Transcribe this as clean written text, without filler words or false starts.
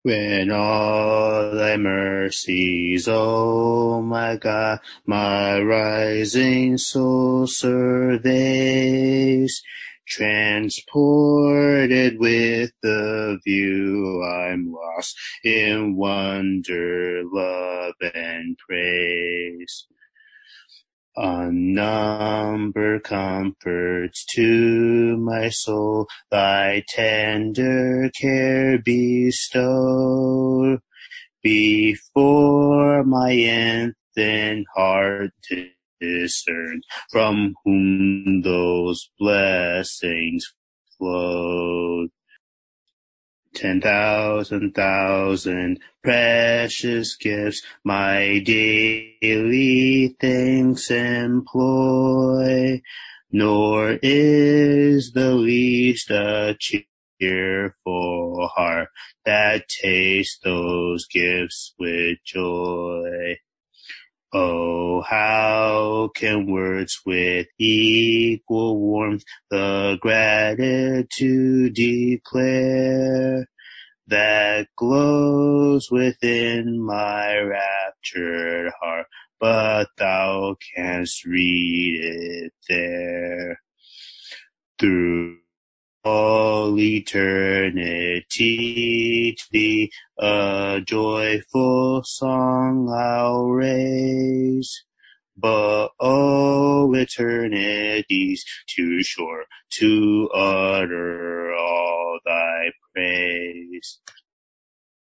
When all thy mercies, O my God, my rising soul surveys, transported with the view, I'm lost in wonder, love, and praise. Unnumbered comforts to my soul thy tender care bestow. Before my infant heart discerned from whom those blessings flowed. 10,000 precious gifts my daily thanks employ, nor is the least a cheerful heart that tastes those gifts with joy. Oh, how can words with equal warmth the gratitude declare that glows within my raptured heart, but thou canst read it there. Through all eternity to thee a joyful song I'll raise. But oh, eternity's too short to utter